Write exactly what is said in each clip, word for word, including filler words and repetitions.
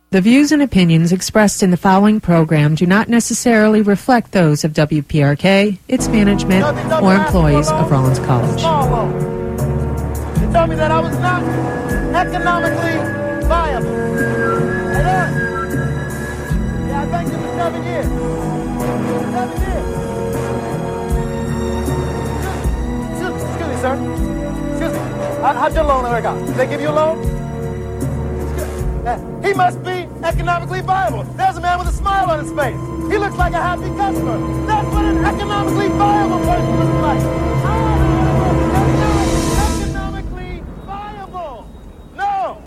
The views and opinions expressed in the following program do not necessarily reflect those of W P R K, its management, or employees of Rollins College. They told me that I was not economically viable. Hey, look. Yeah, I thanked you for seven years. Seven years. Excuse, excuse me, sir. Excuse me. How, how'd your loan ever go? Did they give you a loan? He must be economically viable. There's a man with a smile on his face. He looks like a happy customer. That's what an economically viable person looks like. Ah, economically viable. No.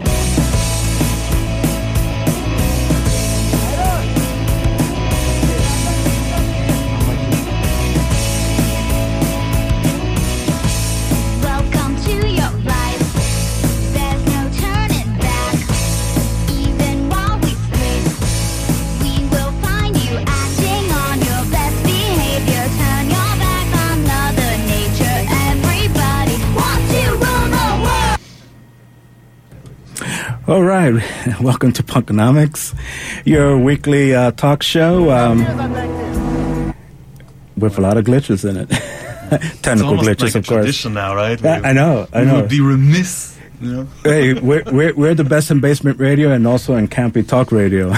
Welcome to your life. There's no turning back. Even while we sleep, we will find you acting on your best behavior. Turn your back on Mother Nature. Everybody wants to rule the world. All right, welcome to Punkonomics, your weekly uh, talk show um, with a lot of glitches in it. Technical it's glitches, like a of course. tradition now, right? Yeah, I know, I We know. would be remiss, you know. Hey, we're, we're we're the best in basement radio and also in campy talk radio.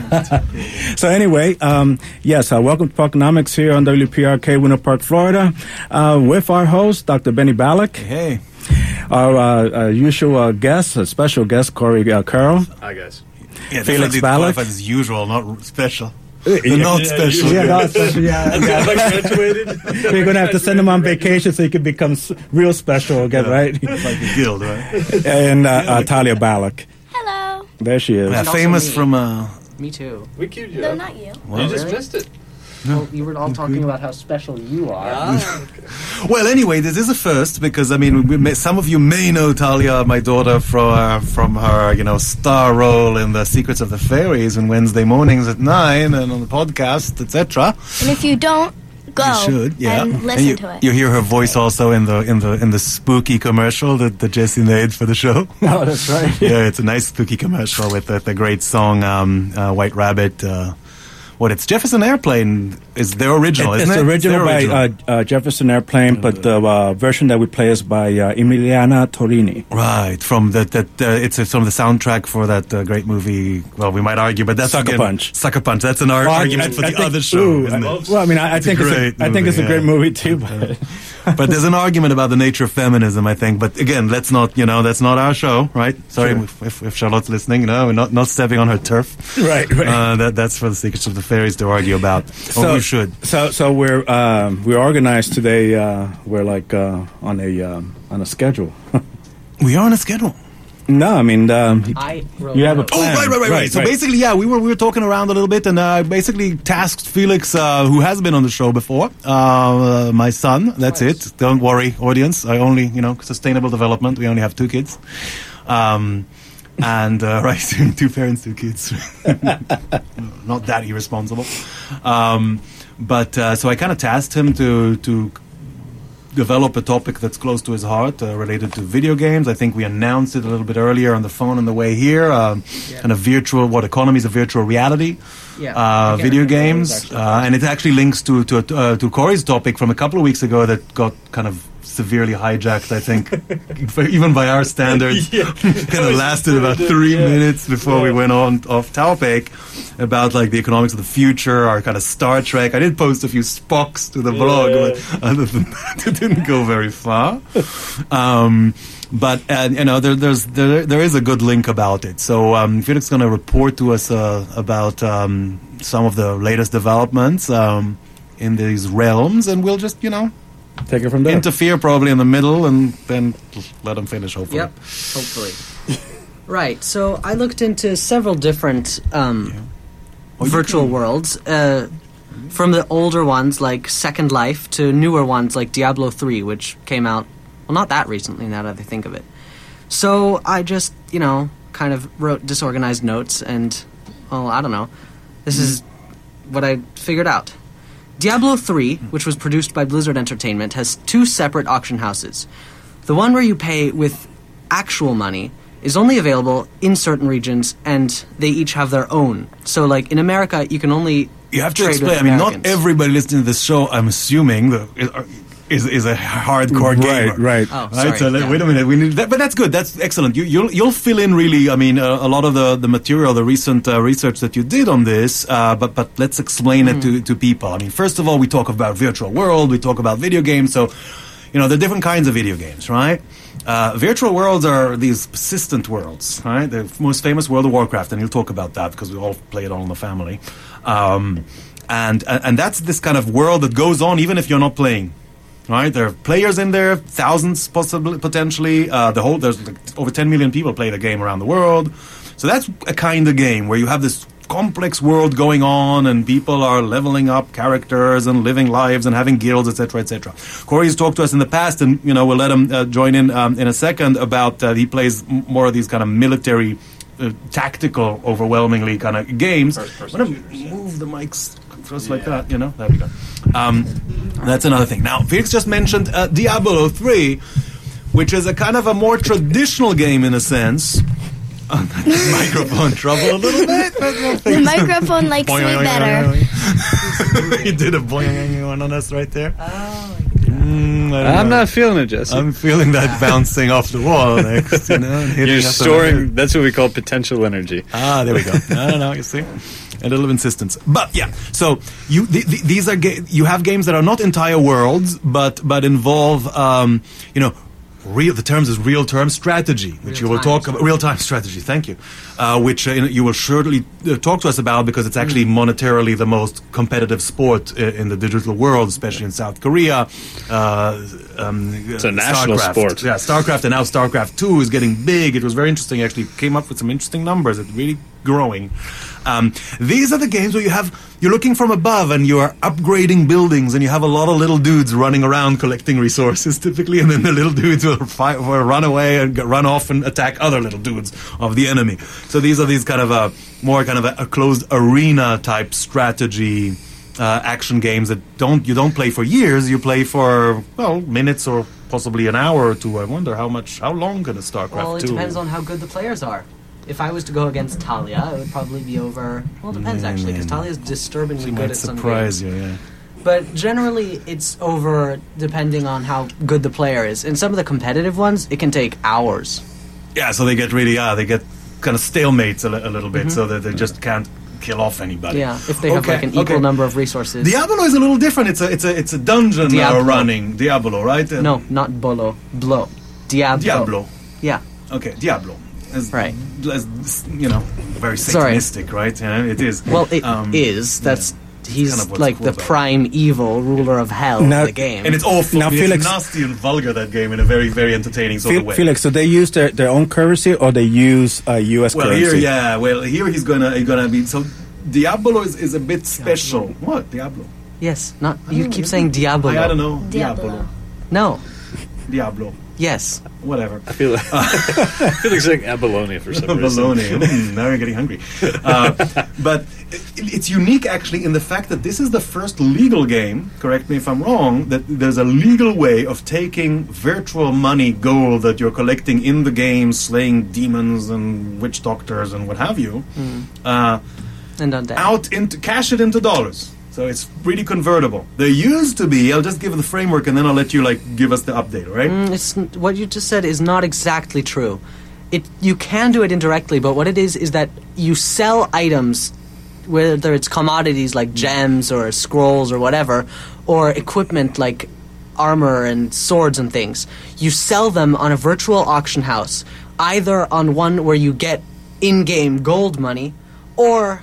So anyway, um, yes, uh, welcome to Punkonomics here on W P R K, Winter Park, Florida, uh, with our host, Doctor Benny Ballack. Hey. Our uh, uh, usual uh, guest, a special guest, Corey uh, Carroll. Hi, guys. Yeah, Felix definitely Ballack. qualified as usual, not special. Uh, They're not special. Yeah, not special, yeah. Yeah, like graduated. We're going to have to send him on vacation so he can become s- real special again, Yeah. right? It's like a guild, right? And uh, uh, Talia Ballack. Hello. There she is. Yeah, also famous me. from... Uh, Me too. We queued you No, up. not you. well, You just really? missed it. Well, you were all talking about how special you are. Well, anyway, this is a first because I mean, we may, some of you may know Talia, my daughter, from uh, from her you know star role in the Secrets of the Fairies on Wednesday mornings at nine and on the podcast, et cetera. And if you don't, go You should, yeah. and listen you, to it. You hear her voice also in the in the in the spooky commercial that, that Jesse made for the show. Oh, that's right. Yeah, it's a nice spooky commercial with the, the great song um, uh, "White Rabbit." Uh, what it's Jefferson Airplane is their original, It- isn't it's it? original their by uh, uh, Jefferson Airplane, but the uh, version that we play is by uh, Emiliana Torini. Right, from that, that uh, it's uh, from the soundtrack for that uh, great movie. Well, we might argue, but that's Sucker again, Punch. Sucker Punch. That's an ar- Well, I- argument I- for I the think- other show, ooh, isn't I- it? Well, I mean, I, I It's a think it's great a, I think movie, it's a yeah. great movie too. But But there's an argument about the nature of feminism, I think. But again, let's not, you know, that's not our show, right? Sorry Sure. if, if, if Charlotte's listening. You know, we're not not stepping on her turf. Right, right. Uh, that that's for the Secrets of the Fairies to argue about. or we should. So, so we're um, we're organized today. Uh, we're like uh, on a um, on a schedule. We are on a schedule. No, I mean um, I wrote you have a notes. Oh, plan. right, right, right, right. So basically, yeah, we were we were talking around a little bit, and I uh, basically tasked Felix, uh, who has been on the show before, uh, my son. That's Nice. it. Don't worry, audience. I only, you know, sustainable development. We only have two kids, um, and uh, right, two parents, two kids. Not that irresponsible, um, but uh, so I kind of tasked him to to. develop a topic that's close to his heart, uh, related to video games. I think we announced it a little bit earlier on the phone on the way here. Um, Yeah. Kind of virtual, what economies of virtual reality, Yeah, uh, I can't video remember what it was games, actually. uh, and it actually links to to uh, to Corey's topic from a couple of weeks ago that got kind of severely hijacked. I think, for- even by our standards, kind of lasted about three minutes before we went on off topic about like the economics of the future, our kind of Star Trek. I did post a few Spocks to the blog, but other than that, it didn't go very far. Um, but uh, you know, there, there's there, there is a good link about it. So um, Felix is going to report to us uh, about um, some of the latest developments um, in these realms, and we'll just you know take it from there. interfere probably in the middle, and then let him finish. Hopefully. Yep, hopefully. Right, so I looked into several different um, Oh, you virtual can- worlds, uh, from the older ones like Second Life to newer ones like Diablo three, which came out, well, not that recently now that I think of it. So I just, you know, kind of wrote disorganized notes and, well, I don't know. This is what I figured out. Diablo three, which was produced by Blizzard Entertainment, has two separate auction houses. The one where you pay with actual money is only available in certain regions, and they each have their own. So, like in America, you can only You have to trade explain. with I mean, not Americans. everybody listening to this show, I'm assuming, the, is is a hardcore gamer. Right, right. Oh, Right, sorry. so let- yeah. wait a minute. We need that, but that's good. That's excellent. You, you'll you'll fill in really. I mean, uh, a lot of the, the material, the recent uh, research that you did on this. Uh, but but let's explain it to, to people. I mean, first of all, we talk about virtual world. We talk about video games. So, you know, there are different kinds of video games, right? Uh, virtual worlds are these persistent worlds, right? The most famous World of Warcraft, and you'll talk about that because we all play it all in the family. Um, and and that's this kind of world that goes on even if you're not playing. Right, there are players in there, thousands possibly, potentially. Uh, the whole there's like over ten million people play the game around the world. So that's a kind of game where you have this complex world going on, and people are leveling up characters and living lives and having guilds, et cetera, et cetera. Corey's talked to us in the past, and you know we'll let him uh, join in um, in a second. About uh, he plays m- more of these kind of military, uh, tactical, overwhelmingly kind of games. First-person I'm gonna shooters, yeah. move the mics just like that, you know. There we go. Um, that's another thing. Now, Felix just mentioned uh, Diablo three, which is a kind of a more traditional game in a sense. Oh, that microphone trouble a little bit. The microphone likes me better. He did a boing one on us right there. Oh, Mm, I don't I'm know. not feeling it, Jesse. I'm feeling that bouncing off the wall next. You know, and hitting You're us on the head. storing. That's what we call potential energy. Ah, there we go. I don't know. You see, a little insistence, but yeah. So you th- th- these are ga- you have games that are not entire worlds, but but involve um, you know. Real, the terms is real-term strategy, which you will Real-time talk about. Real-time strategy, thank you. Uh, which uh, you will surely uh, talk to us about because it's actually monetarily the most competitive sport uh, in the digital world, especially in South Korea. Uh, um, It's a national sport. Yeah, StarCraft, and now StarCraft two is getting big. It was very interesting. It actually came up with some interesting numbers. It's really growing. Um, these are the games where you have you're looking from above and you are upgrading buildings, and you have a lot of little dudes running around collecting resources, typically, and then the little dudes will, fight, will run away and go- run off and attack other little dudes of the enemy. So these are these kind of a more kind of a, a closed arena type strategy uh, action games that don't you don't play for years. You play for well minutes or possibly an hour or two. I wonder how much how long can a StarCraft well, it two? depends on how good the players are. If I was to go against Talia, it would probably be over. Well, it depends Mm, actually, because mm. Talia is disturbingly She good might at some surprise games. you. Yeah. But generally, it's over depending on how good the player is. In some of the competitive ones, it can take hours. Yeah, so they get really, yeah, they get kind of stalemates a, li- a little bit, so that they just can't kill off anybody. Yeah, if they have Okay, like an equal okay. number of resources. Diablo is a little different. It's a, it's a, it's a dungeon Diablo. uh, running Diablo, right? Uh, No, not Bolo. Blo. Diablo. Diablo. Yeah. Okay, Diablo. As, Right. As, you know, very Sorry. satanistic, right? Yeah, it is. Well, it is. Um, That's he's kind of what's like cool the about it. prime evil ruler of hell Now- in the game. And it's awful. Now, It's Felix- nasty and vulgar, that game, in a very, very entertaining sort of Fe- way. Felix, so they use their, their own currency or they use uh, U S Well, currency? here, yeah. Well, here he's gonna he's gonna be so. Diablo is, is a bit special. What Diablo? yes, not I you don't keep know. saying Diablo. I, I don't know. Diablo. Diablo. No. Diablo. Yes. Whatever. I feel like, I feel like saying abalone for some reason. Baloney. Mm, now you're getting hungry. Uh, but it, it's unique, actually, in the fact that this is the first legal game, correct me if I'm wrong, that there's a legal way of taking virtual money, gold that you're collecting in the game, slaying demons and witch doctors and what have you, uh, And undead. out into cash it into dollars. So it's really convertible. There used to be, I'll just give the framework and then I'll let you like give us the update, all right? Mm, it's n- what you just said is not exactly true. It you can do it indirectly, but what it is is that you sell items, whether it's commodities like gems or scrolls or whatever, or equipment like armor and swords and things. You sell them on a virtual auction house, either on one where you get in-game gold money, or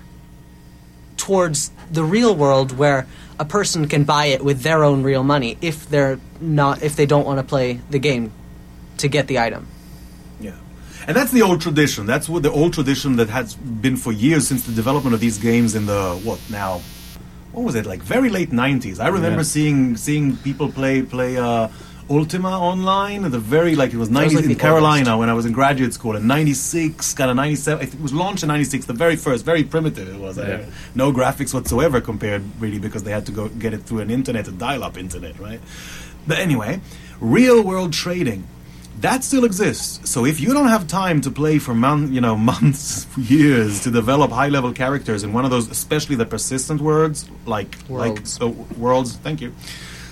towards the real world where a person can buy it with their own real money if they're not if they don't want to play the game to get the item. Yeah. And that's the old tradition. That's what the old tradition that has been for years since the development of these games in the, what now, what was it, like very late nineties. I remember Yeah. seeing seeing people play play uh, Ultima online at the very, like it was nineties like in the Carolina when I was in graduate school in ninety-six, kind of ninety-seven. I think it was launched in ninety-six, the very first, very primitive it was. Yeah. Uh, no graphics whatsoever compared, really, because they had to go get it through an internet, a dial-up internet, right? But anyway, real-world trading. that still exists. So if you don't have time to play for mon- you know months, years to develop high-level characters in one of those, especially the persistent words like Worlds. like uh, worlds. Thank you.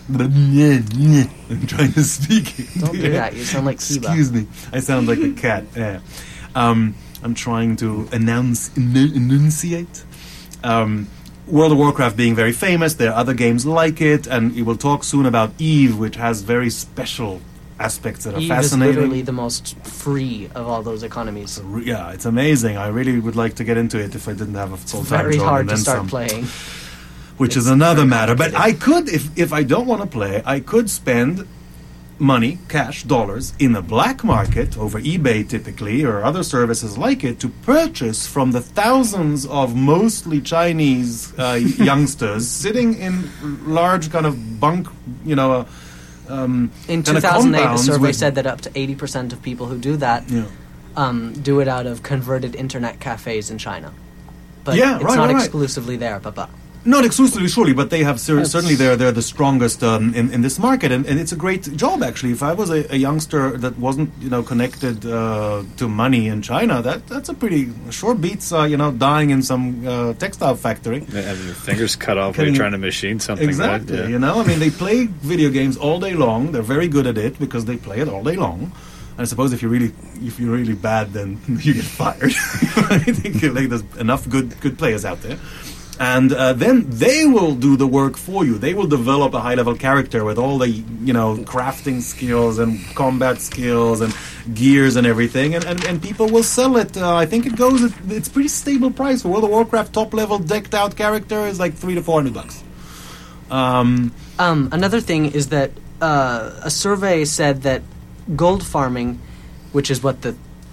I'm trying to speak. Don't do that. You sound like Kiba. Excuse me. I sound like a cat. Yeah. Um, I'm trying to announce, enu- enunciate. Um, World of Warcraft being very famous. There are other games like it, and we will talk soon about EVE, which has very special aspects that are Eve fascinating. is literally the most free of all those economies. Re- Yeah, it's amazing. I really would like to get into it if I didn't have a It's full-time very job hard and to then start some. playing. Which is It's another very matter. But I complicated. could, if if I don't want to play, I could spend money, cash, dollars, in the black market, over eBay typically, or other services like it, to purchase from the thousands of mostly Chinese uh, youngsters sitting in large kind of bunk, you know, uh, um, In kind two of thousand eight, the compounds survey with- said that up to eighty percent of people who do that Yeah. um, do it out of converted internet cafes in China. But Yeah, it's right, not right, right. exclusively there, Papa. Not exclusively, surely, but they have cer- That's- certainly they're they're the strongest um, in in this market, and, and it's a great job actually. If I was a, a youngster that wasn't you know connected uh, to money in China, that that's a pretty sure beats uh, you know dying in some uh, textile factory. Having your fingers cut off Can while you're you- trying to machine something. Exactly, Right? Yeah. you know, I mean, they play video games all day long. They're very good at it because they play it all day long. And I suppose if you're really if you're really bad, then you get fired. I think like, there's enough good good players out there. And uh, then they will do the work for you. They will develop a high-level character with all the, you know, crafting skills and combat skills and gears and everything. And, and, and people will sell it. Uh, I think it goes, at, it's pretty stable price. For World of Warcraft top-level decked-out character is like three to four hundred bucks. Um, Um, another thing is that uh, a survey said that gold farming, which is what the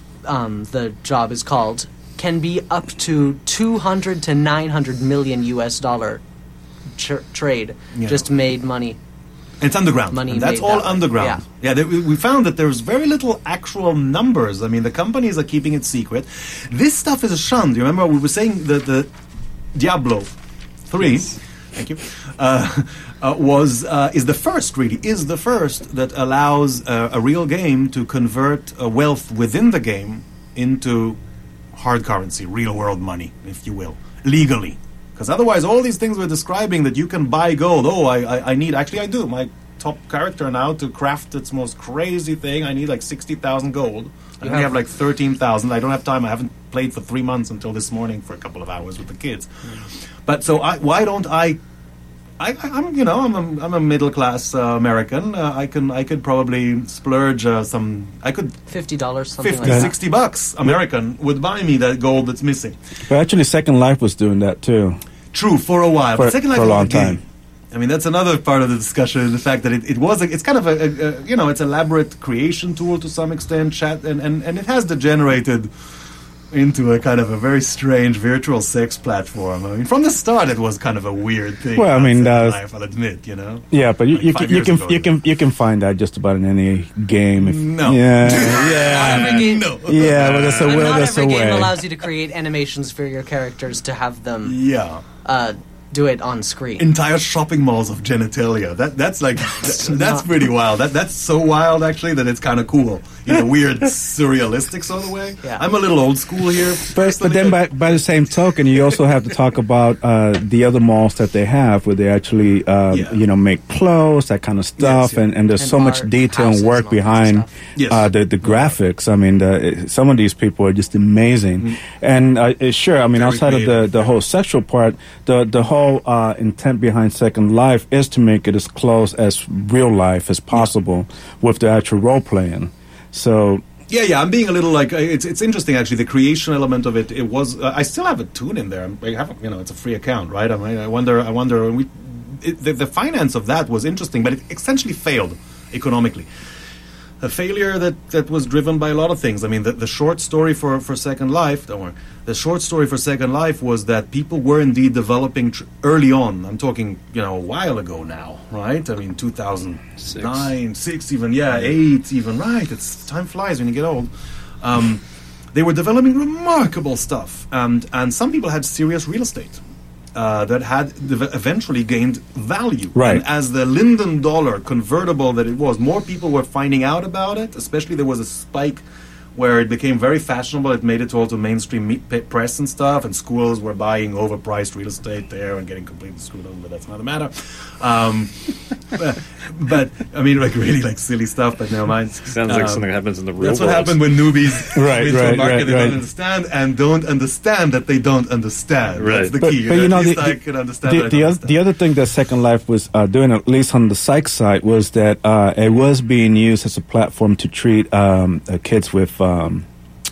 um, the job is called, can be up to two hundred to nine hundred million U S dollar tr- trade. Yeah. Just made money. It's underground. Money and that's made all that way. underground. Yeah. Yeah, they, we we found that there's very little actual numbers. I mean, the companies are keeping it secret. This stuff is shunned. You remember we were saying that the Diablo three, thank you, uh, uh, was uh, is the first really is the first that allows uh, a real game to convert uh, wealth within the game into hard currency, real world money, if you will, legally. Because otherwise, all these things we're describing that you can buy gold. Oh, I, I, I need. Actually, I do. My top character now to craft its most crazy thing. I need like sixty thousand gold. I You only have- have like thirteen thousand. I don't have time. I haven't played for three months until this morning for a couple of hours with the kids. But so, I, why don't I? I, I- I'm, you know, I'm a, I'm a middle class uh, American. Uh, I can, I could probably splurge uh, some. I could Fifty dollars, something fifty, like that. sixty bucks American would buy me that gold that's missing. But actually, Second Life was doing that too. True, for a while. For- but Second Life for a was long game. time. I mean, that's another part of the discussion, the fact that it, it was, a, it's kind of a, a, a, you know, it's elaborate creation tool to some extent, chat, and, and, and it has degenerated into a kind of a very strange virtual sex platform. I mean, from the start, it was kind of a weird thing. Well, I mean, Second uh, Life, I'll admit, you know. Yeah, but you, Like you five can you years can ago, you can you can find that just about in any game. If, No. Yeah, Not yeah, every game, No. yeah. But that's a and way. not That's a every game way. allows you to create animations for your characters to have them Yeah. uh, do it on screen. Entire shopping malls of genitalia. That that's like that's, that's not- pretty wild. That that's so wild actually that it's kind of cool in a weird surrealistic sort of way. Yeah. I'm a little old school here. But, but personally. then by, by the same token, you also have to talk about uh, the other malls that they have where they actually, uh, Yeah. you know, make clothes, that kind of stuff. yeah. and, and there's And so much art, detail houses and work and all that behind stuff. Yes. uh, the, the graphics. I mean, the, some of these people are just amazing. And uh, uh, sure, I mean, Very outside of the, creative, the yeah. whole sexual part, the, the whole uh, intent behind Second Life is to make it as close as real life as possible with the actual role playing. So, Yeah, yeah. I'm being a little like uh, it's it's interesting actually. The creation element of it. It was. Uh, I still have a tune in there. I have, you know, it's a free account, right? I mean, I wonder. I wonder. We, it, the, the finance of that was interesting, but it essentially failed economically. A failure that, that was driven by a lot of things. I mean, the, the short story for, for Second Life, don't worry. The short story for Second Life was that people were indeed developing tr- early on. I'm talking, you know, a while ago now, right? I mean, two thousand nine, six, even, yeah, eight, even, right? It's time flies when you get old. Um, they were developing remarkable stuff, and and some people had serious real estate. uh, that had dev- eventually gained value. Right. And as the Linden dollar, convertible that it was, more people were finding out about it. Especially there was a spike where it became very fashionable. It made it to also mainstream me- pe- press and stuff, and schools were buying overpriced real estate there and getting completely screwed over, but that's another matter. Um, but, but, I mean, like really like silly stuff, but never mind. Sounds like Um, something that happens in the real That's world. what happened when newbies Right, come into right, a market right, they right. don't understand and don't understand that they don't understand. Right. That's the But, key. but you At know, least the, I the, could understand the, that I the, don't other, the understand. other thing that Second Life was uh, doing, at least on the psych side, was that uh, it was being used as a platform to treat um, uh, kids with um,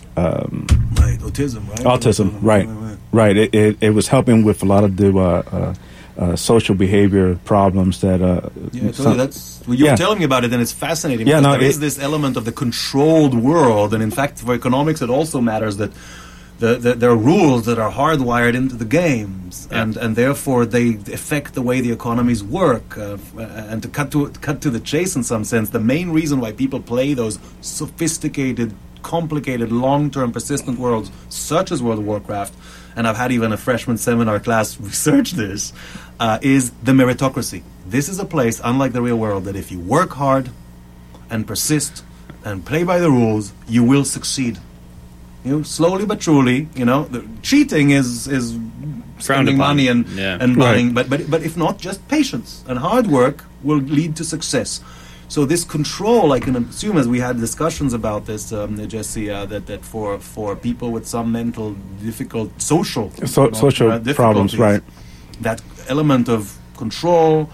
um, Right, autism, right? autism. Right, right. It, it, it was helping with a lot of the uh, uh, uh, social behavior problems that. Uh, Yeah, totally. some- That's well, you Yeah. were telling me about it, and it's fascinating. Yeah, because no, there is it- this element of the controlled world, and in fact, for economics, it also matters that the, the, there are rules that are hardwired into the games, Yeah. and, and therefore they affect the way the economies work. Uh, f- and to cut to cut to the chase, in some sense, the main reason why people play those sophisticated, complicated, long-term, persistent worlds, such as World of Warcraft, and I've had even a freshman seminar class research this, uh, is the meritocracy. This is a place, unlike the real world, that if you work hard and persist and play by the rules, you will succeed. You know, slowly but truly. You know, the cheating is is spending upon. money and Yeah. and Right. buying, but but but if not, just patience and hard work will lead to success. So this control, I can assume, as we had discussions about this, um, Jesse, uh, that that for for people with some mental difficult social So- social difficulties, problems, right. that element of control.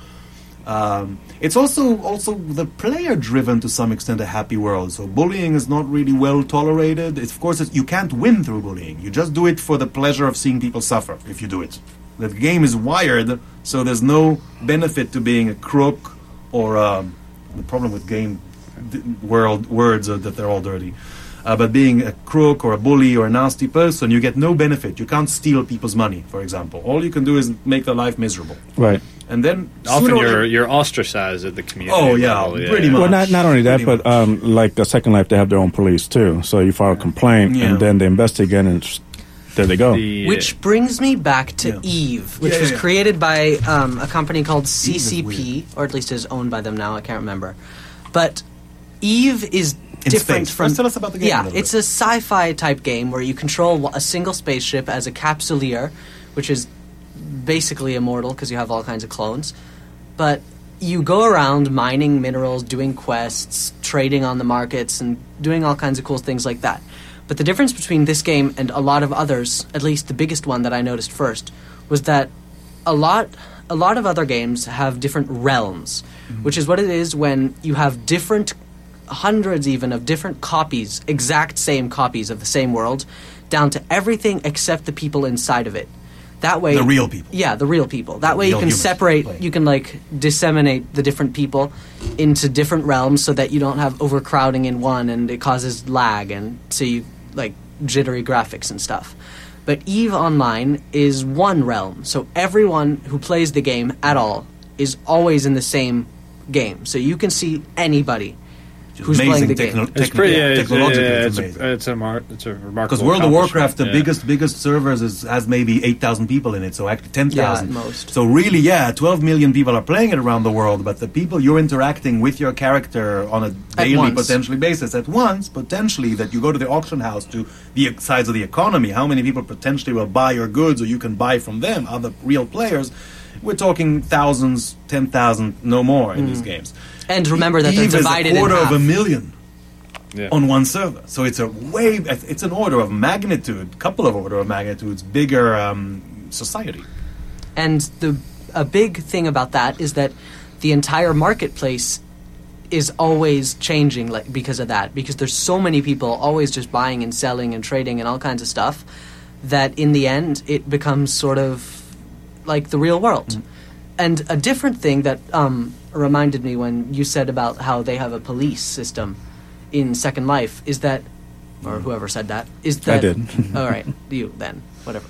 Um, it's also also the player driven to some extent a happy world. So bullying is not really well tolerated. It's, of course, it's, you can't win through bullying. You just do it for the pleasure of seeing people suffer. If you do it, the game is wired so there's no benefit to being a crook or um, the problem with game d- world words are that they're all dirty. Uh, but being a crook or a bully or a nasty person, you get no benefit. You can't steal people's money, for example. All you can do is make their life miserable. Right. And then Often sooner or you're later- you're ostracized at the community. Oh, yeah, level, pretty much. Well, not not only that, Pretty but um, like uh, Second Life, they have their own police too. So you file a complaint, Yeah. and then they investigate, and it's- there they go. The- Which brings me back to Yeah. Eve, which Yeah, was yeah, yeah. created by um, a company called Eve is C C P, weird. or at least is owned by them now. I can't remember. But Eve is In different space. from. First tell us about the game a Yeah, little it's bit. a sci-fi type game where you control a single spaceship as a capsuleer, which is basically immortal because you have all kinds of clones. But you go around mining minerals, doing quests, trading on the markets, and doing all kinds of cool things like that. But the difference between this game and a lot of others, at least the biggest one that I noticed first, was that a lot a lot of other games have different realms, which is what it is when you have different hundreds even of different copies, exact same copies of the same world, down to everything except the people inside of it. That way, The real people. Yeah, the real people. That way, you Real can humans separate. playing. You can like disseminate the different people into different realms, so that you don't have overcrowding in one, and it causes lag, and so you like jittery graphics and stuff. But Eve Online is one realm, so everyone who plays the game at all is always in the same game. So you can see anybody who's amazing playing the techno- game. It's techno- pretty. yeah, Yeah, it's, technologically, yeah, it's it's, amazing. a, it's a mar- it's a remarkable. Because World of Warcraft, the accomplishment, yeah. biggest biggest servers is, has maybe eight thousand people in it, so actually ten thousand. Yeah, most. So really, yeah, twelve million people are playing it around the world, but the people you're interacting with your character on a daily, once. potentially basis, at once, potentially, that you go to the auction house to the sides of the economy, how many people potentially will buy your goods or you can buy from them, other real players, we're talking thousands, ten thousand, no more in these games. And remember that they're Eve is divided a quarter in of half. a million Yeah. on one server. So it's a way, it's an order of magnitude, couple of order of magnitudes bigger um, society. And the a big thing about that is that the entire marketplace is always changing, like because of that. Because there's so many people always just buying and selling and trading and all kinds of stuff, that in the end it becomes sort of like the real world. Mm-hmm. And a different thing that um, reminded me when you said about how they have a police system in Second Life is that, or whoever said that, is that... did. All right, you then, whatever.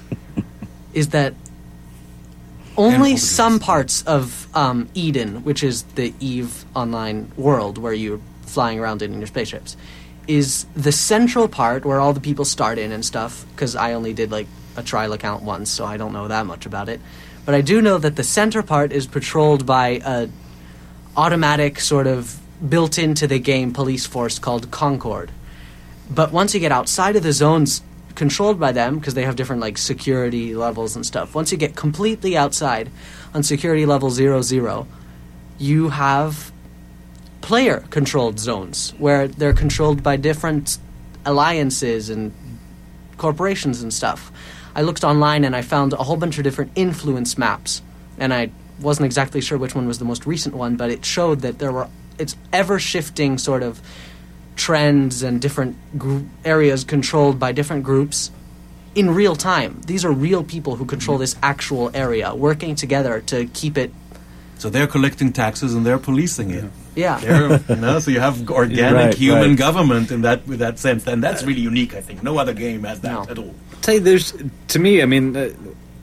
Is that only And some Portuguese. parts of um, Eden, which is the Eve Online world where you're flying around in your spaceships, is the central part where all the people start in and stuff, because I only did like a trial account once, so I don't know that much about it. But I do know that the center part is patrolled by a automatic sort of built into the game police force called Concord. But once you get outside of the zones controlled by them, because they have different like security levels and stuff, once you get completely outside on security level zero zero, you have player controlled zones where they're controlled by different alliances and corporations and stuff. I looked online and I found a whole bunch of different influence maps, and I wasn't exactly sure which one was the most recent one, but it showed that there were it's ever shifting sort of trends and different gr- areas controlled by different groups in real time. These are real people who control this actual area, working together to keep it. So they're collecting taxes and they're policing it. Yeah. They're, you know, so you have organic Right, human right. government in that with that sense, and that's really unique. I think no other game has that No. at all. Tell you, there's to me. I mean, uh,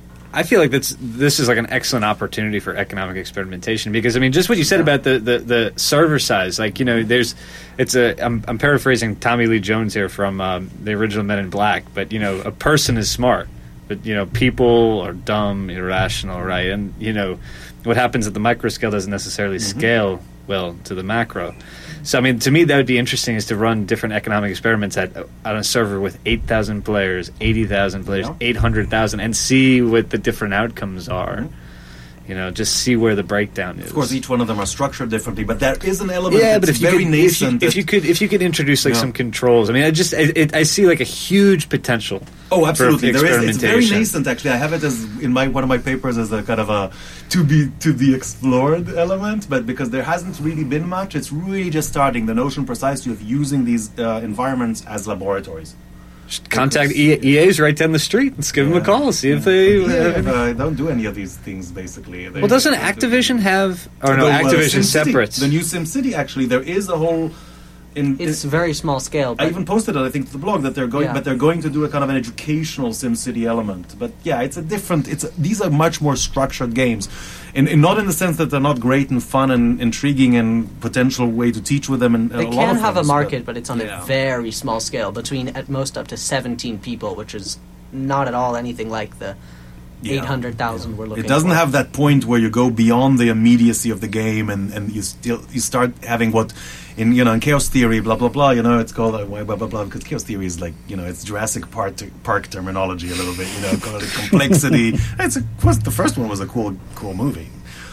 I feel like that's this is like an excellent opportunity for economic experimentation because I mean, just what you said about the, the, the server size. Like you know, there's it's a. I'm, I'm paraphrasing Tommy Lee Jones here from um, the original Men in Black, but you know, a person is smart, but you know, people are dumb, irrational, right? And you know, what happens at the micro scale doesn't necessarily Mm-hmm. scale well to the macro. So, I mean, to me, that would be interesting is to run different economic experiments at on a server with eight thousand players, eighty thousand players, Yeah. eight hundred thousand, and see what the different outcomes are. Mm-hmm. You know, just see where the breakdown is. Of course, each one of them are structured differently, but there is an element yeah, that's but if you, very could, if, you, nascent. if you that- could, if you could introduce like Yeah. some controls, I mean, I just, I, it, I see like a huge potential. Oh, for absolutely. There is. It's very experimentation. nascent, actually. I have it as in my one of my papers as a kind of a to be to be explored element, but because there hasn't really been much, it's really just starting. The notion precisely of using these uh, environments as laboratories. Just contact E A, E A's right down the street. Let's give them a Yeah. call. See if they. Yeah, uh, uh, don't do any of these things. Basically, They- well, doesn't they- Activision have? Or no, The, uh, Activision SimCity, separates. the new SimCity. Actually, there is a whole. In, It's in- very small scale. I But even posted it, I think, to the blog that they're going, Yeah. but they're going to do a kind of an educational SimCity element. But yeah, it's a different. It's a, these are much more structured games, and, and not in the sense that they're not great and fun and intriguing and potential way to teach with them. And they a lot can of have a things, market, but it's on yeah. a very small scale, between at most up to seventeen people, which is not at all anything like the Yeah. eight hundred thousand we're looking It doesn't for. have that point where you go beyond the immediacy of the game, and, and you still you start having what in you know in Chaos Theory, blah blah blah. You know, it's called uh, blah blah blah because Chaos Theory is like you know it's Jurassic Park Park terminology a little bit. You know, call it complexity. It's a, was, the first one was a cool cool movie,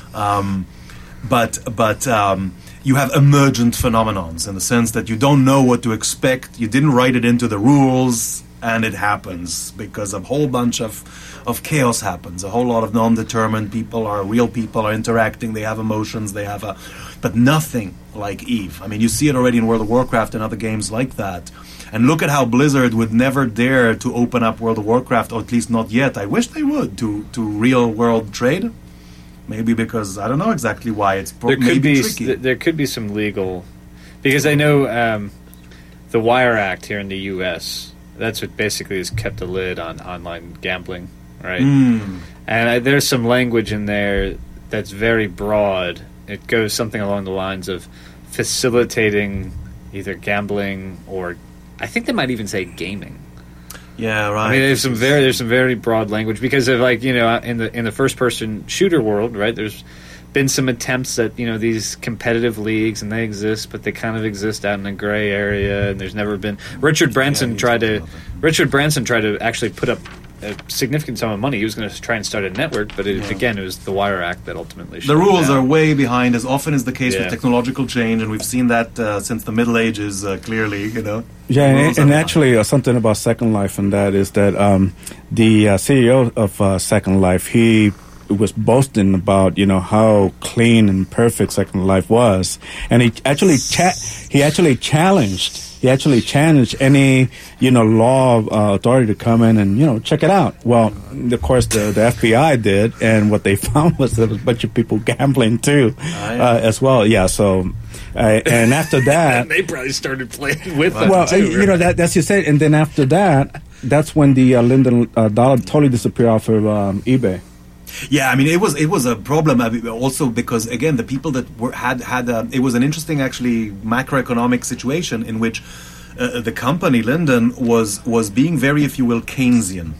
um, but but. Um, you have emergent phenomenons in the sense that you don't know what to expect. You didn't write it into the rules, and it happens because a whole bunch of, of chaos happens. A whole lot of non-determined people are real people are interacting. They have emotions. They have a, but nothing like Eve. I mean, you see it already in World of Warcraft and other games like that. And look at how Blizzard would never dare to open up World of Warcraft, or at least not yet. I wish they would to to real world trade. Maybe because I don't know exactly why it's pro- there could maybe be tricky. th- there could be some legal because I know um, the Wire Act here in the U S that's what basically has kept a lid on online gambling, right? Mm. And I, there's some language in there that's very broad. It goes something along the lines of facilitating either gambling or I think they might even say gaming. Yeah, right. I mean, there's some very there's some very broad language because of like you know in the in the first person shooter world, right? There's been some attempts at you know these competitive leagues and they exist, but they kind of exist out in a gray area. And there's never been Richard Branson you tried talked to about that. Richard Branson tried to actually put up a significant sum of money. He was going to try and start a network, but it, Yeah. again, it was the Wire Act that ultimately. The shut it rules down. are way behind, as often is the case Yeah. with technological change, and we've seen that uh, since the Middle Ages. Uh, clearly, you know. Yeah, Rules and, are and behind. actually, uh, something about Second Life, and that is that um, the uh, C E O of uh, Second Life, he was boasting about you know how clean and perfect Second Life was, and he actually cha- he actually challenged he actually challenged any you know law uh, authority to come in and you know check it out. Well, of course, the, the F B I did, and what they found was there was a bunch of people gambling too, yeah. uh, as well. Yeah, so. Uh, and after that, And they probably started playing with them. well, too, uh, you know right? that that's you said, and then after that, that's when the uh, Linden uh, dollar totally disappeared off of um, eBay. Yeah, I mean, it was it was a problem I mean, also because again, the people that were had had uh, it was an interesting actually macroeconomic situation in which uh, the company Linden was was being very, if you will, Keynesian.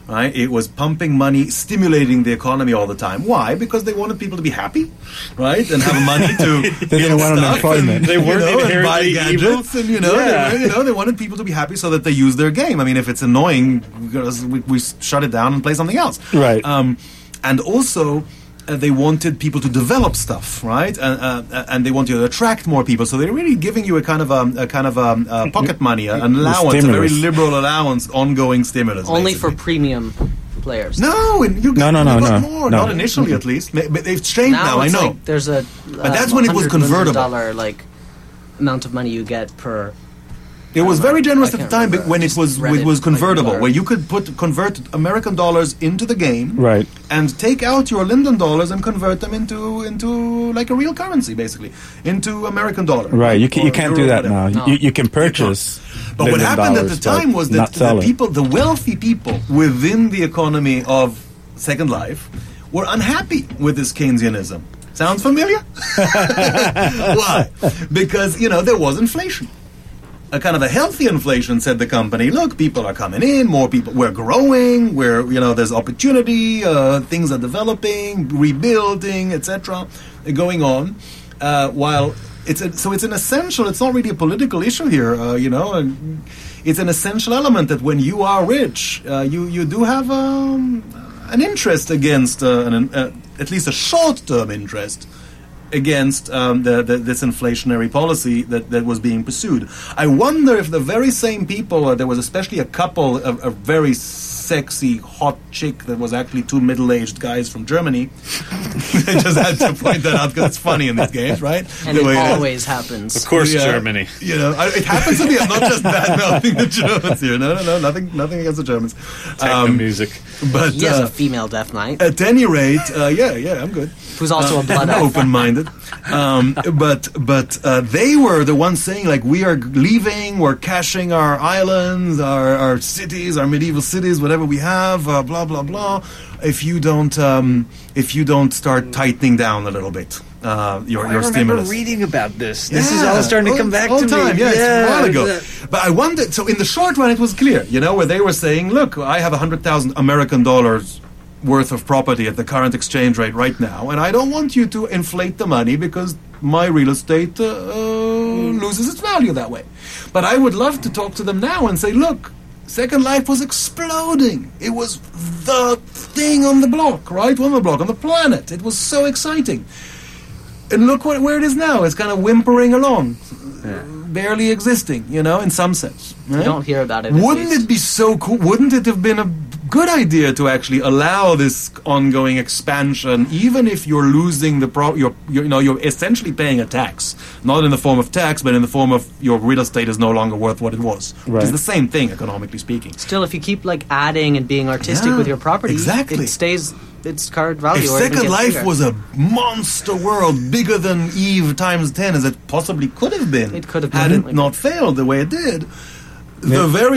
Right? It was pumping money, stimulating the economy all the time. Why? Because they wanted people to be happy, right, and have money to They didn't want unemployment. And, They weren't you know, and buy inherently gadgets, evil. and you know, Yeah. they, were- you know, they wanted people to be happy so that they use their game. I mean, if it's annoying, because we, we shut it down and play something else. Right. Um, and also. Uh, they wanted people to develop stuff, right? And, uh, and they wanted to attract more people. So they're really giving you a kind of um, a kind of um, uh, pocket money, a- an allowance, a very Stimulus. liberal allowance, ongoing stimulus. Only for basically. premium players. No, and you No, got, no, you no, got no, more. no. Not initially, at least. Ma- But they've changed now. I it's know. like there's a But that's when it was convertible. dollar like amount of money you get per. It was I don't very know. generous I at the can't time, but remember. when I it just was read it it was like convertible, you are. where you could put convert American dollars into the game, Right. and take out your Linden dollars and convert them into into like a real currency, basically, into American dollar. Right. You, can, you Or can't euro, do that whatever. now. No. You, you can purchase. But what Linden happened at dollars, the time but was not that sell the it. people, the wealthy people within the economy of Second Life, were unhappy with this Keynesianism. Sounds familiar? Why? Because, you know, there was inflation. A kind of a healthy inflation, said the company. Look, people are coming in, more people. We're growing. We're, you know, there's opportunity. Uh, things are developing, rebuilding, et cetera, going on. Uh, while it's a, so, it's an essential. It's not really a political issue here. Uh, you know, and it's an essential element that when you are rich, uh, you you do have um, an interest against uh, an, uh, at least a short-term interest against um, the, the, this inflationary policy that, that was being pursued. I wonder if the very same people, uh, there was especially a couple, a, a very sexy, hot chick that was actually two middle-aged guys from Germany. I just had to point that out because it's funny in these games, right? And The it way it is. always happens. Of course, Yeah. Germany. You know, I, it happens to me. I'm not just bad mouthing the Germans here. No, no, no, nothing, nothing against the Germans. Techno Um, music. but He has uh, a female Death Knight at any rate, uh, yeah, yeah, I'm good. who's also a blood elf. Open-minded, um, but but uh, they were the ones saying like, we are leaving, we're cashing our islands, our, our cities, our medieval cities, whatever we have, uh, blah blah blah. If you don't, um, if you don't start tightening down a little bit, uh, your I your remember stimulus. reading about this. This is Yeah, all starting to all- come back all to time. me. Yeah, it's a while ago. that- But I wondered. So in the short run, it was clear, you know, where they were saying, "Look, I have a hundred thousand American dollars worth of property at the current exchange rate right now, and I don't want you to inflate the money because my real estate uh, uh, loses its value that way." But I would love to talk to them now and say, "Look, Second Life was exploding. It was the thing on the block, right? On the block, on the planet. It was so exciting." And look what, where it is now. It's kind of whimpering along, barely existing, you know, in some sense. You right? don't hear about it. at Wouldn't least. it be so cool? Wouldn't it have been a good idea to actually allow this ongoing expansion, even if you're losing the pro? You're, you're, you know, you're essentially paying a tax, not in the form of tax, but in the form of your real estate is no longer worth what it was. Which is Right. the same thing, economically speaking. Still, if you keep like adding and being artistic Yeah, with your property, exactly. it stays its current value. If or even Second gets Life bigger. was a monster world, bigger than Eve times ten, as it possibly could have been, It could have had definitely it not failed the way it did, the very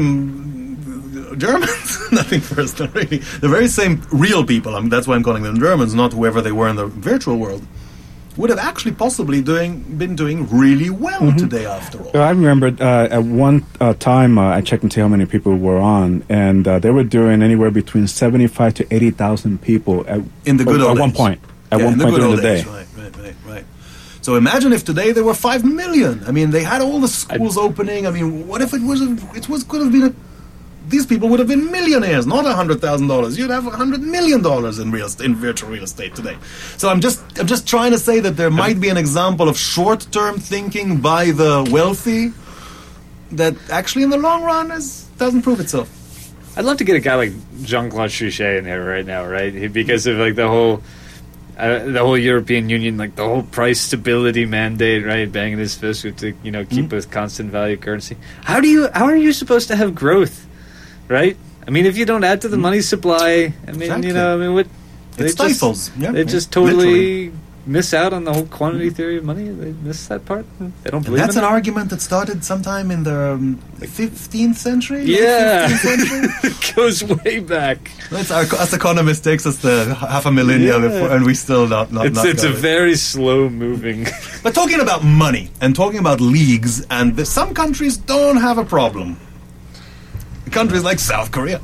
same Germans, nothing personal really, the very same real people, I mean, that's why I'm calling them Germans, not whoever they were in the virtual world, would have actually possibly doing been doing really well Mm-hmm. today after all. So I remember uh, at one uh, time uh, I checked and see how many people were on, and uh, they were doing anywhere between seventy-five to eighty thousand people at, In the good at old one days. point. At Yeah, one in the point good during old the day. days, Right, right, right, right. So imagine if today there were five million. I mean, they had all the schools opening. I mean, what if it was? A, it was could have been a. These people would have been millionaires, not a hundred thousand dollars. You'd have a hundred million dollars in real in virtual real estate today. So I'm just I'm just trying to say that there might be an example of short-term thinking by the wealthy that actually, in the long run, is doesn't prove itself. I'd love to get a guy like Jean-Claude Trichet in there right now, right? He- Because of like the whole, uh, the whole European Union, like the whole price stability mandate, right? Banging his fist with to you know keep Mm-hmm. a constant value currency. How do you? How are you supposed to have growth, right? I mean, if you don't add to the money supply, I mean, Exactly. you know, I mean, what? It stifles. Yeah, they yeah. just totally Literally. miss out on the whole quantity theory of money. They miss that part. They don't And believe that's in an it. argument that started sometime in the um, fifteenth century. late Yeah. fifteenth century. It goes way back. That's our, us economists takes us to half a millennia Yeah. before, and we still not not. It's not it's got a it. very slow moving. But talking about money and talking about leagues, and the, some countries don't have a problem. Countries like South Korea,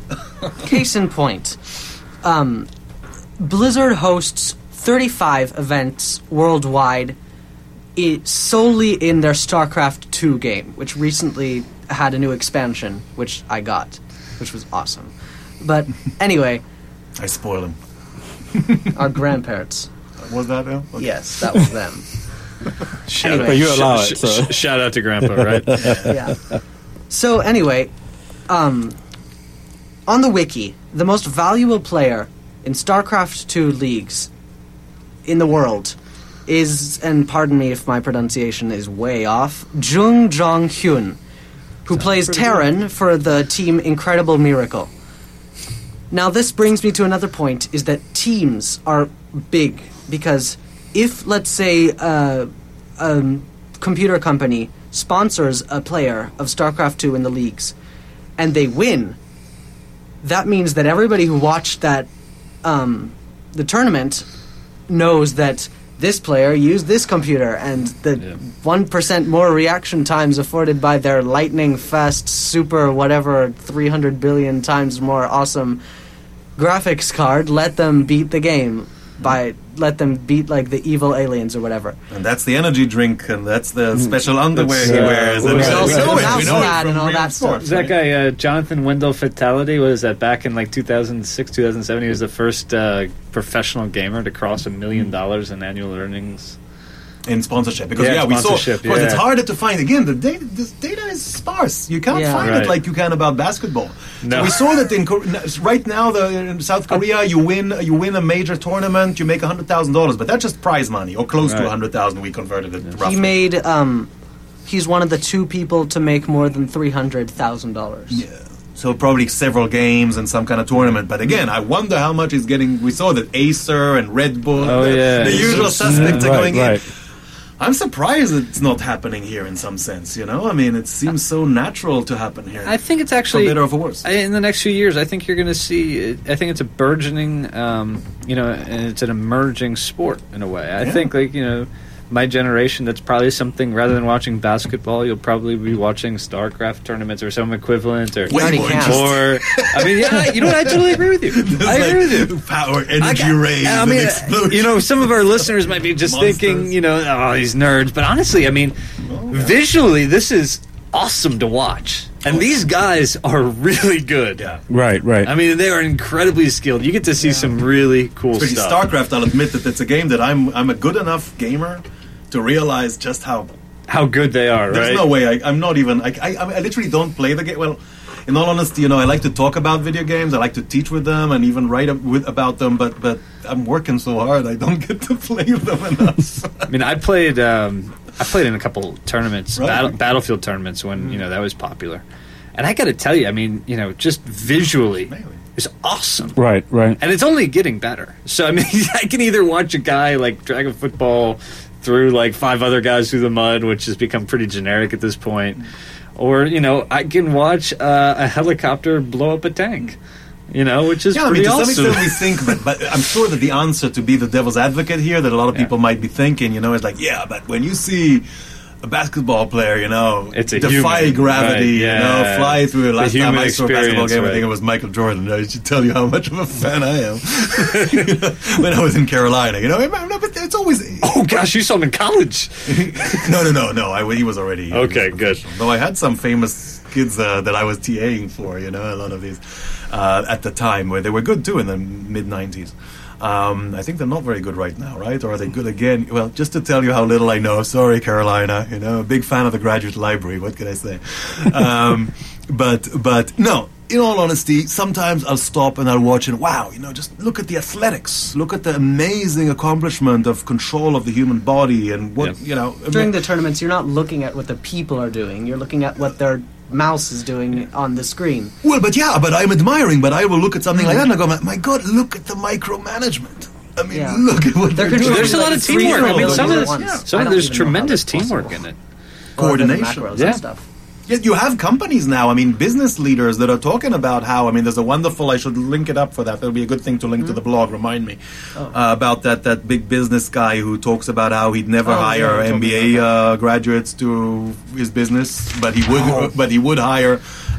case in point, um, Blizzard hosts thirty-five events worldwide I- solely in their StarCraft two game, which recently had a new expansion, which I got, which was awesome. But anyway, I spoil him. our grandparents. Was that him? Okay. Yes, that was them. Shout, Anyway. But you allow sh- it, so. sh- shout out to Grandpa, right? Yeah. So anyway, um, on the wiki, the most valuable player in StarCraft two leagues in the world is, and pardon me if my pronunciation is way off, Jung Jong Hyun, who plays Terran for the team Incredible Miracle. Now this brings me to another point, is that teams are big, because if, let's say, uh, a computer company sponsors a player of StarCraft two in the leagues, and they win, that means that everybody who watched that um, the tournament knows that this player used this computer, and the Yeah. one percent more reaction times afforded by their lightning fast, super whatever, three hundred billion times more awesome graphics card let them beat the game by let them beat like the evil aliens or whatever. And that's the energy drink, and that's the special underwear he uh, wears. what And was we it? know There's it. also We know it mouse pad from and all real that sports, stuff. Is that right? guy uh, Jonathan Wendell Fatality? Was that back in like two thousand six, two thousand seven? He was the first uh, professional gamer to cross a million dollars in annual earnings. In sponsorship, because Yeah, yeah, we saw. sponsorship, Of course, it's yeah. harder to find. Again, the data, this data is sparse. You can't Yeah. find Right. it like you can about basketball. No. So we saw that in Kor- right now, the, in South Korea, you win you win a major tournament, you make a hundred thousand dollars, but that's just prize money, or close to Right. a hundred thousand. We converted it roughly. He made um, he's one of the two people to make more than three hundred thousand dollars. Yeah. So probably several games and some kind of tournament. But again, I wonder how much he's getting. We saw that Acer and Red Bull, Oh, the, yeah. the usual suspects are Right, going right. in. I'm surprised it's not happening here in some sense, you know? I mean, it seems so natural to happen here. I think it's For actually better or for worse. I, in the next few years. I think you're going to see. I think it's a burgeoning, um, you know, and it's an emerging sport in a way. I Yeah. think, like you know, my generation, that's probably something. Rather than watching basketball, you'll probably be watching StarCraft tournaments or some equivalent, or Way already more can. interesting. or I mean, yeah, you know what? I totally agree with you. It's I agree with you. like power, energy I got- rays, I and mean, explosion. you know, some of our listeners might be just Monsters. thinking, you know, oh, these nerds. But honestly, I mean, visually, this is awesome to watch. And these guys are really good. Yeah. Right, right. I mean, they are incredibly skilled. You get to see some really cool Especially stuff. StarCraft, I'll admit that it's a game that I'm I'm a good enough gamer to realize just how How good they are, there's right? no way I, I'm not even I, I I literally don't play the game. Well, in all honesty, you know, I like to talk about video games. I like to teach with them and even write ab- with, about them. But but I'm working so hard, I don't get to play them enough. I mean, I played. Um, I played in a couple tournaments, Right. battle, Battlefield tournaments, when you know that was popular. And I got to tell you, I mean, you know, just visually, Really? it's awesome. right, right. And it's only getting better. So I mean, I can either watch a guy like drag a football through like five other guys through the mud, which has become pretty generic at this point, or you know, I can watch uh, a helicopter blow up a tank. You know, which is Yeah, I mean, pretty to some awesome. extent we think, but, but I'm sure that the answer to be the devil's advocate here that a lot of Yeah. people might be thinking, you know, is like, yeah, but when you see a basketball player, you know, It's a defy human, gravity, right, you know, yeah. fly through. The Last time human I saw a basketball experience, game, I right. think it was Michael Jordan. I should tell you how much of a fan I am. You know, when I was in Carolina, you know, no, but it's always. Oh gosh, you saw him in college. no, no, no, no. I, he was already he Okay, was good. professional. Though I had some famous kids uh, that I was TAing for, you know, a lot of these uh, at the time where they were good too in the mid nineties. Um, I think they're not very good right now, right? Or are they good again? Well, just to tell you how little I know. Sorry, Carolina. You know, a big fan of the Graduate Library. What can I say? Um, but but no. In all honesty, sometimes I'll stop and I'll watch and wow, you know, just look at the athletics, look at the amazing accomplishment of control of the human body and what Yeah. you know. During the tournaments, you're not looking at what the people are doing. You're looking at what their mouse is doing on the screen. Well, but yeah, but I'm admiring. But I will look at something like that and I go, my God, look at the micromanagement. I mean, Yeah. look at what They're they're, doing. controlling There's a like lot of three teamwork. I mean, abilities some of at this, once. yeah, I some of don't there's even know how tremendous that's teamwork possible. in it. Or the Coordination. macros Yeah. and stuff. Yet you have companies now, I mean, business leaders that are talking about how, I mean, there's a wonderful, I should link it up for that. That'll be a good thing to link to the blog, remind me, uh, about that, that big business guy who talks about how he'd never Oh, yeah, hire you told M B me A about uh, graduates to his business, but he would, but he would hire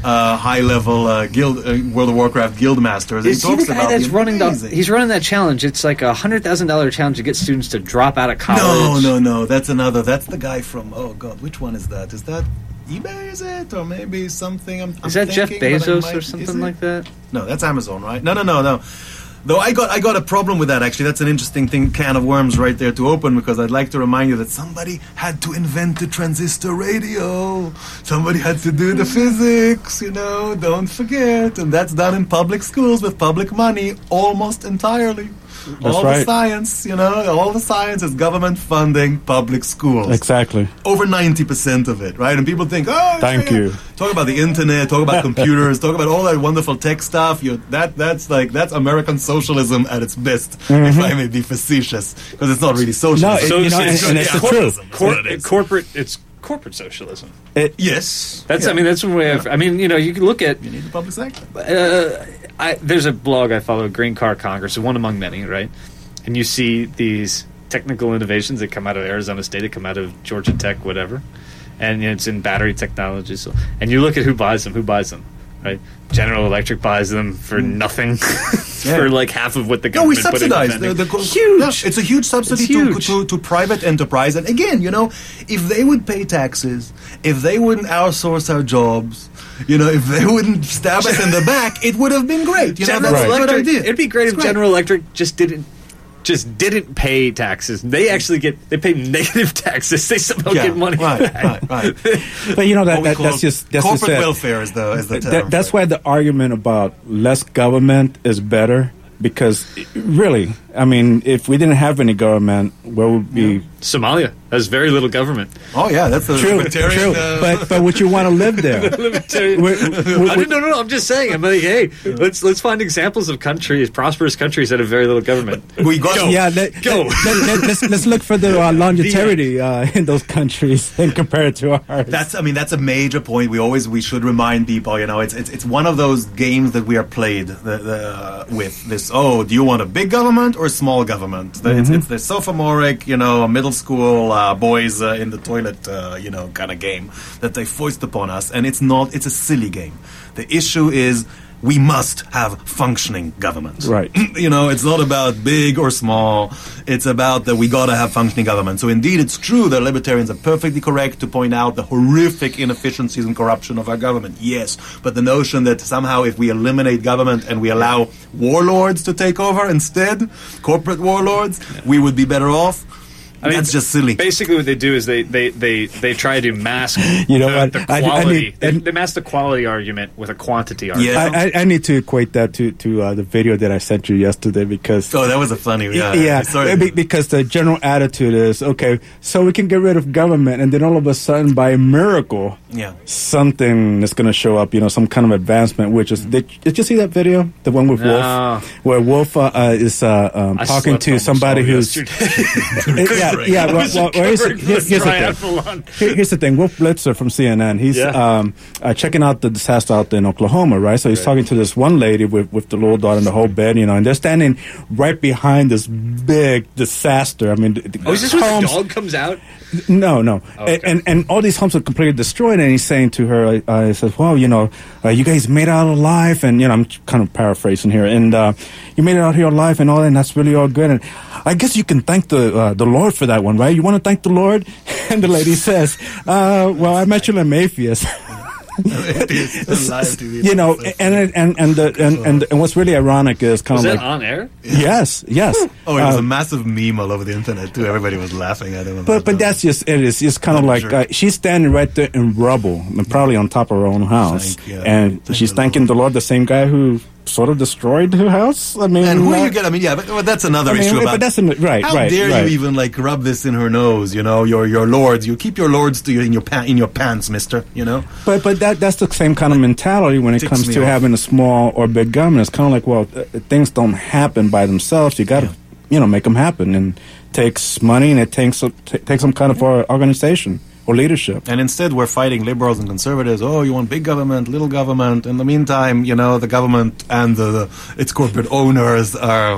uh, high-level uh, guild, uh, World of Warcraft guild masters. Is he he talks the guy about that's the running the? amazing- He's running that challenge. It's like a hundred thousand dollar challenge to get students to drop out of college. No, no, no. That's another. That's the guy from. Oh God, which one is that? Is that eBay? Is it or maybe something? I'm, I'm Is that Jeff thinking, but I Bezos might- or is something it? like that? No, that's Amazon, right? No, no, no, no. Though I got I got a problem with that actually. That's an interesting thing, can of worms right there to open, because I'd like to remind you that somebody had to invent the transistor radio. Somebody had to do the physics, you know, don't forget. And that's done in public schools with public money almost entirely. That's all the right. science, you know, all the science is government funding public schools. Exactly. Over ninety percent of it, right? And people think, oh, Thank yeah. you. Talk about the internet, talk about computers, talk about all that wonderful tech stuff. You, that That's like, that's American socialism at its best, if I may be facetious, because it's not really socialism. No, it- you know, and- and it's the truth. That's Cor- what it is. corporate. It's corporate socialism. It, Yes. That's. Yeah. I mean, that's one way of. I mean, you know, you can look at. You need the public sector. Uh, I, there's a blog I follow, Green Car Congress, one among many, right? And you see these technical innovations that come out of Arizona State, that come out of Georgia Tech, whatever, and you know, it's in battery technology. So, and you look at who buys them. Who buys them? Right? General Electric buys them for nothing, for like half of what the No, we government put into subsidize the, vending. the co- Huge. Yeah, it's a huge subsidy It's to, huge. to to private enterprise. And again, you know, if they would pay taxes, if they wouldn't outsource our jobs, you know, if they wouldn't stab us in the back, it would have been great. You know, General that's a good Electric. idea. It'd be great It's if General Electric just didn't just didn't pay taxes. They actually get they pay negative taxes. They somehow Yeah, get money right, back. right, right. but you know that, What we that call that's just that's corporate just it. welfare is the is the term. That, that's why the argument about less government is better, because really, I mean, if we didn't have any government, where would be Somalia has very little government. Oh yeah, that's the true, libertarian. true. uh, But but would you want to live there? Libertarian. We're- I we're- didn't, no, no, no. I'm just saying. I'm like, hey, let's let's find examples of countries, prosperous countries that have very little government. we got Yeah, let, Go. let, let, let's let's look for the uh, longevity uh, in those countries and compare it to ours. That's, I mean, that's a major point. We always, we should remind people, you know, it's it's, it's one of those games that we are played the, the, with this. Oh, do you want a big government or a small government? The- It's, it's the sophomoric, you know, middle school uh, boys uh, in the toilet, uh, you know, kind of game that they foist upon us, and it's not. It's a silly game. The issue is, we must have functioning government. Right. You know, it's not about big or small. It's about that we gotta have functioning government. So indeed, it's true that libertarians are perfectly correct to point out the horrific inefficiencies and corruption of our government. Yes, but the notion that somehow if we eliminate government and we allow warlords to take over instead, corporate warlords, we would be better off. I mean, That's just silly. Basically, what they do is they they, they, they try to mask You know the, what? the I- I quality. need- they, and- they mask the quality argument with a quantity argument. Yeah. I, I, I need to equate that to to uh, the video that I sent you yesterday, because Oh, that was a funny. Yeah, yeah, Sorry. be- because the general attitude is, okay, so we can get rid of government, and then all of a sudden, by a miracle, Yeah. something is going to show up, you know, some kind of advancement. Which is, did, did you see that video, the one with No. Wolf, where Wolf uh, uh, is uh, um, I talking slept to almost somebody all who's yesterday. yeah, yeah. Well, well, well, here's, Covering here's, the here's the thing. triathlon. Here- Here's the thing. Wolf Blitzer from C N N. He's Yeah. um, uh, checking out the disaster out there in Oklahoma, right? So he's Right. talking to this one lady with, with the little daughter in the whole bed, you know, and they're standing right behind this big disaster. I mean, the, the Oh, is this where the homes- dog comes out? no, no, Okay. and, and and all these homes are completely destroyed. And he's saying to her, uh, he says, "Well, you know, uh, you guys made it out alive, and you know, I'm kind of paraphrasing here, and uh, you made it out here alive, and all, that, and that's really all good. And I guess you can thank the uh, the Lord for that one, right? You want to thank the Lord?" And the lady says, uh, "Well, I'm actually an atheist." You know, and and and the, and, and and what's really ironic is kind Was of that like on air? yes, yes. Oh, it was Uh, a massive meme all over the internet too. Everybody was laughing at him. about But but that. that's just it is. It's kind of I'm like sure. uh, she's standing right there in rubble, and probably on top of her own house, Thank- yeah. and Thank she's the thanking the Lord, the same guy who sort of destroyed her house. I mean, And who do uh, you get? I mean, yeah, but, but that's another I mean, issue. but About that's an, right, how right, dare right. you even like rub this in her nose? You know, your your lords. You keep your lords to you in your pa- in your pants, Mister. You know. But but that that's the same kind of mentality when it Ticks comes me to off. having a small or big government. It's kind of like, well, uh, things don't happen by themselves. You got to, you know, make them happen, and it takes money, and it takes a, t- takes some kind of uh, organization or leadership. And instead, we're fighting liberals and conservatives. Oh, you want big government, little government. In the meantime, you know, the government and the, the its corporate owners are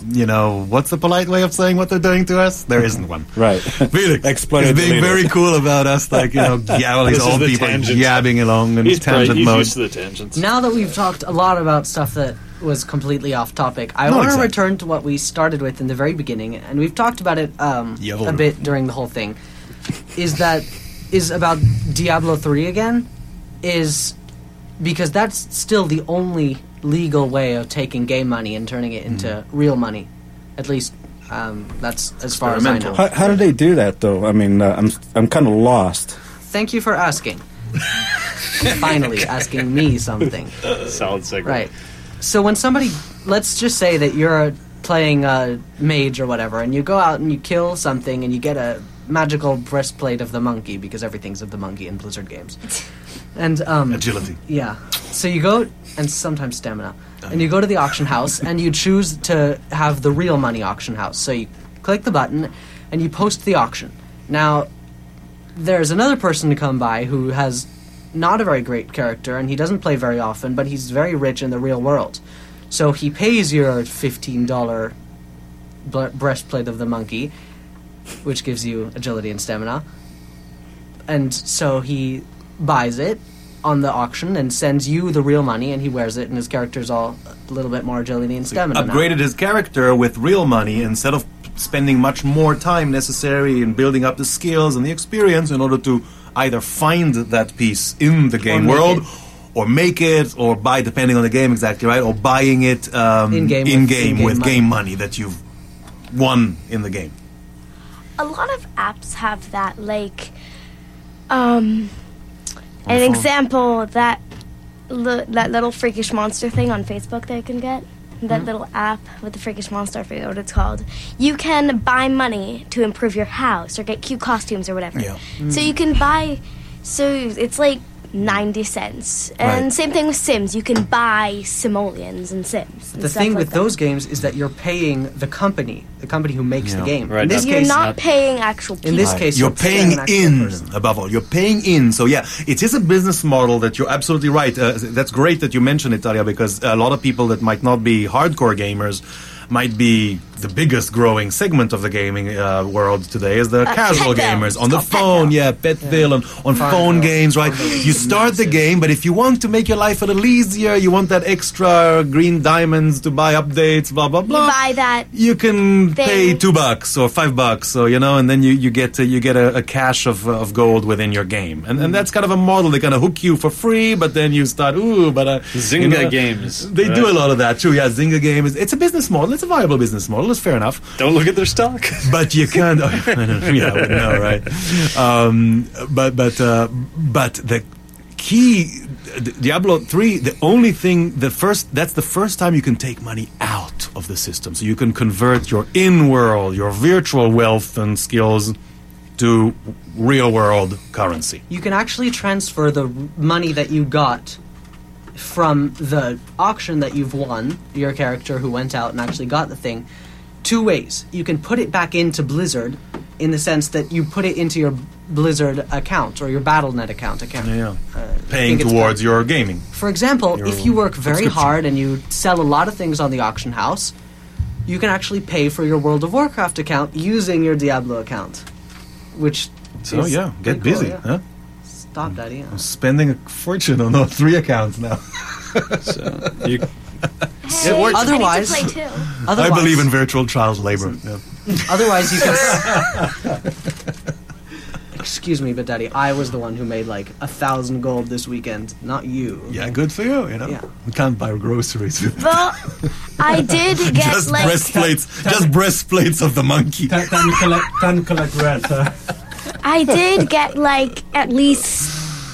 you know, what's the polite way of saying what they're doing to us? There isn't one. Right. Felix Explain is it, being delete very it. cool about us, like, you know, yeah, all these This is old the people tangents. yabbing along in He's, probably, tangent he's mode. used to the tangents. Now that we've talked a lot about stuff that was completely off topic, I Not want to exactly. return to what we started with in the very beginning, and we've talked about it um, Jawohl. a bit during the whole thing. Is that is about Diablo three again? Is because that's still the only legal way of taking game money and turning it into Mm. real money. At least um, that's as far as I know. How, how do they do that, though? I mean, uh, I'm I'm kind of lost. Thank you for asking. Finally, asking me something. Solid segue. Right. So when somebody, let's just say that you're playing a mage or whatever, and you go out and you kill something, and you get a magical breastplate of the monkey, because everything's of the monkey in Blizzard games. And um, Agility. yeah. So you go, and sometimes stamina, and you go to the auction house, and you choose to have the real money auction house. So you click the button, and you post the auction. Now, there's another person to come by who has not a very great character, and he doesn't play very often, but he's very rich in the real world. So he pays your fifteen dollars bre- breastplate of the monkey, which gives you agility and stamina. And so he buys it on the auction and sends you the real money, and he wears it, and his character's all a little bit more agility and stamina now. Upgraded his character with real money instead of spending much more time necessary in building up the skills and the experience in order to either find that piece in the game make world it. or make it or buy, depending on the game exactly, right? Or buying it um, In-game with- in-game in-game with money. game money that you've won in the game. A lot of apps have that, like, um, On an the phone. example that li- that little freakish monster thing on Facebook that you can get. That little app with the freakish monster, I forget what it's called. You can buy money to improve your house or get cute costumes or whatever. Yeah. So you can buy, so it's like ninety cents. And Right. same thing with Sims. You can buy simoleons and Sims. and The stuff thing like with that. those games is that you're paying the company, the company who makes Yeah. the game. Right. In this You're case, not paying actual people. in this Right. case, you're you're paying an actual in, person. above all. You're paying in. So, yeah, it is a business model that you're absolutely right. Uh, that's great that you mentioned it, Talia, because a lot of people that might not be hardcore gamers might be the biggest growing segment of the gaming uh, world today is the Uh, casual Petville. gamers It's on the called phone. Petville. Yeah, Petville, on, on phone Farmville. games, right? Farmville You is start the massive. game, but if you want to make your life a little easier, you want that extra green diamonds to buy updates, blah, blah, You blah. buy that. You can thing. pay two bucks or five bucks, so you know, and then you, you get uh, you get a, a cache of, uh, of gold within your game, and and that's kind of a model. They kind of hook you for free, but then you start ooh, but uh, Zynga you know, games. They do right? a lot of that too. Yeah, Zynga game is it's a business model. It's a viable business model. It's fair enough. Don't look at their stock. But you can't. I don't know, yeah, I would know, right? Um, but but uh, but the key D- Diablo three. The only thing, the first that's the first time you can take money out of the system, so you can convert your in-world, your virtual wealth and skills to real-world currency. You can actually transfer the r- money that you got from the auction that you've won, your character who went out and actually got the thing, two ways. You can put it back into Blizzard in the sense that you put it into your Blizzard account or your Battle net account account. Yeah, Uh, I paying think it's towards called- your gaming. For example, your if you work very subscription. hard and you sell a lot of things on the auction house, you can actually pay for your World of Warcraft account using your Diablo account. Which So is yeah, get pretty cool, busy, yeah. huh? Stop, Daddy. yeah. Spending a fortune on all three accounts now. So you, Hey, It works. I need to Otherwise- play too. Otherwise, I believe in virtual child labor. Yeah. Otherwise, you can. Excuse me, but Daddy, I was the one who made like a thousand gold this weekend, not you. Yeah, good for you. You know, Yeah. we can't buy groceries with Well, I did get just like breastplates, just breastplates of the monkey. Time, time to collect, time to collect rent, huh? I did get like at least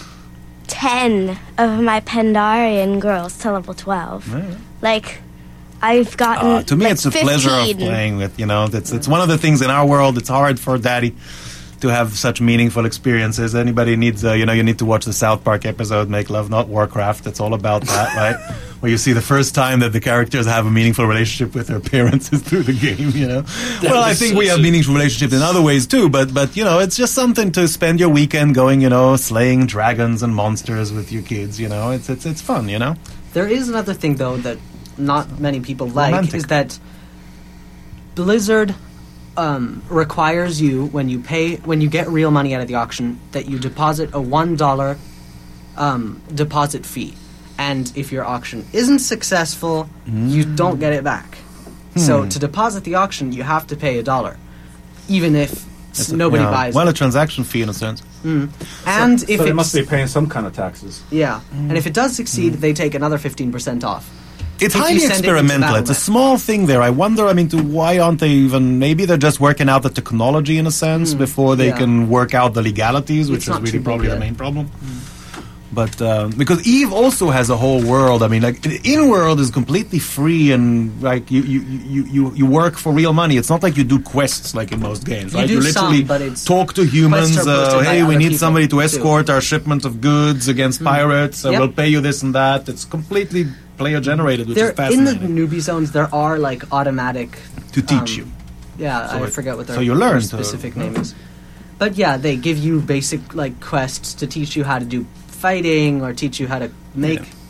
ten of my Pandarian girls to level twelve. Like I've gotten Uh, to me, like, it's a pleasure of fifteen. playing with. You know, it's it's one of the things in our world. It's hard for Daddy to have such meaningful experiences. Anybody needs, uh, you know, you need to watch the South Park episode "Make Love Not Warcraft." It's all about that, right? Where you see the first time that the characters have a meaningful relationship with their parents is through the game. You know, well, I was think we such have a- meaningful relationships in other ways too. But but you know, it's just something to spend your weekend going, you know, slaying dragons and monsters with your kids. You know, it's it's it's fun. You know. There is another thing though that not many people like Romantic. is that Blizzard um, requires you when you pay when you get real money out of the auction that you deposit a one dollar um, deposit fee, and if your auction isn't successful, mm. you don't get it back. Hmm. So to deposit the auction, you have to pay a dollar, even if s- a, nobody yeah, buys. Well, it. a transaction fee in a sense. Mm. And so, if so they it's, must be paying some kind of taxes. yeah, mm. and if it does succeed, mm. they take another fifteen percent off. It's If you highly send it into experimental. It's a Battle.net. small thing there. I wonder, I mean, to why aren't they even, maybe they're just working out the technology in a sense Mm, before they yeah. can work out the legalities, which It's is not really too big probably the yet. main problem. But, uh, because EVE also has a whole world. I mean, like, the in-world is completely free and, like, you, you, you, you, you work for real money. It's not like you do quests like in most games, You right? do you literally some, but it's- talk to humans, quests are uh, posted by hey, we other need people, somebody to too. escort our shipment of goods against pirates, uh, Yep. we'll pay you this and that. It's completely player-generated, which There, is fascinating. in the newbie zones, there are like automatic to teach um, you. Yeah, So I it- forget what their, so you their learn to- specific name is. But yeah, they give you basic like quests to teach you how to do fighting or teach you how to make Yeah.